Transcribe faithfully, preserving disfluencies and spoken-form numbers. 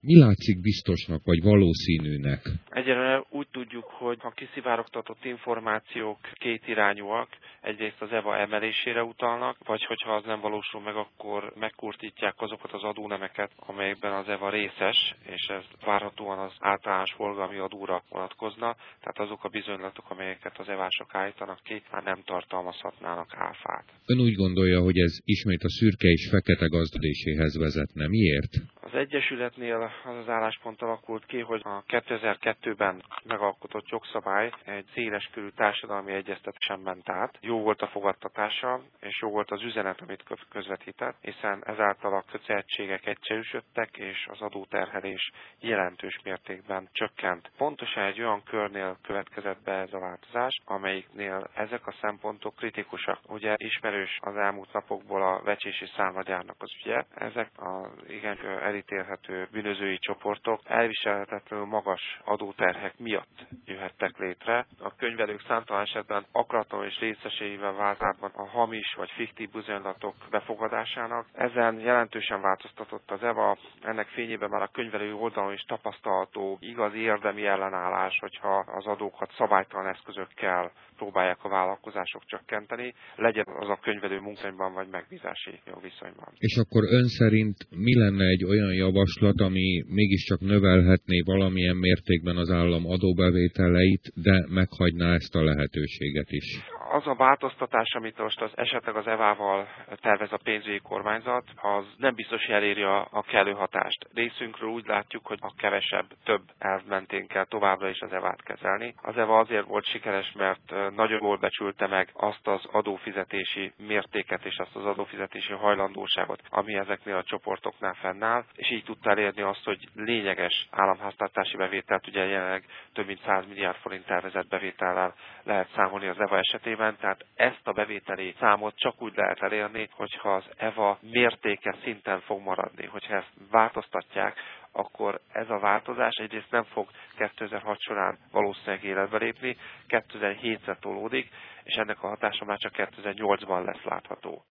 Mi látszik biztosnak vagy valószínűnek? Egyelőre úgy tudjuk, hogy a kiszivárogtatott információk kétirányúak. Egyrészt az EVA emelésére utalnak, vagy hogyha az nem valósul meg, akkor megkurtítják azokat az adónemeket, amelyekben az EVA részes, és ez várhatóan az általános forgalmi adóra vonatkozna. Tehát azok a bizonylatok, amelyeket az evások állítanak ki, már nem tartalmazhatnának áfát. Ön úgy gondolja, hogy ez ismét a szürke és fekete gazdadéséhez vezetne. Miért? Az Egyesületnél az az álláspont alakult ki, hogy a kétezer-kettőben megalkotott jogszabály egy széleskörű társadalmi egyeztetésen ment át. Jó volt a fogadtatása, és jó volt az üzenet, amit közvetített, hiszen ezáltal a kötelezettségek egyszerűsödtek, és az adóterhelés jelentős mértékben csökkent. Pontosan egy olyan körnél következett be ez a változás, amelyiknél ezek a szempontok kritikusak. Ugye ismerős az elmúlt napokból a vecsési számlagyárnak az ügye. Ezek az igen elítélhető bűnözői csoportok elviselhetetlenül magas adóterhek miatt jöhettek létre. A könyvelők számtalan esetben akaratlan és részesével váltában a hamis vagy fiktív bizonylatok befogadásának. Ezen jelentősen változtatott az EVA, ennek fényében már a könyvelői oldalon is tapasztalható igazi érdemi ellenállás, hogyha az adókat szabálytalan eszközökkel próbálják a vállalkozások csökkenteni, legyen az a könyvelő munkányban vagy megbízási jogviszonyban. És akkor ön szerint mi lenne egy olyan javaslat, ami mégiscsak növelhetné valamilyen mértékben az állam adóbevételeit, de meghagyná ezt a lehetőséget is? Az a változtatás, amit most az, esetleg az evával tervez a pénzügyi kormányzat, az nem biztos, hogy eléri a, a kellő hatást. Részünkről úgy látjuk, hogy a kevesebb, több elv mentén kell továbbra is az evát kezelni. Az EVA azért volt sikeres, mert nagyon jól becsülte meg azt az adófizetési mértéket és azt az adófizetési hajlandóságot, ami ezeknél a csoportoknál fennáll, és így tudta elérni azt, hogy lényeges államháztartási bevételt, ugye jelenleg több mint száz milliárd forint tervezett bevétellel lehet számolni az EVA esetében. Tehát ezt a bevételi számot csak úgy lehet elérni, hogyha az EVA mértéke szinten fog maradni. Hogyha ezt változtatják, akkor ez a változás egyrészt nem fog kétezer-hat során valószínűleg életbe lépni, kétezer-hétre tolódik, és ennek a hatása már csak kétezer-nyolcban lesz látható.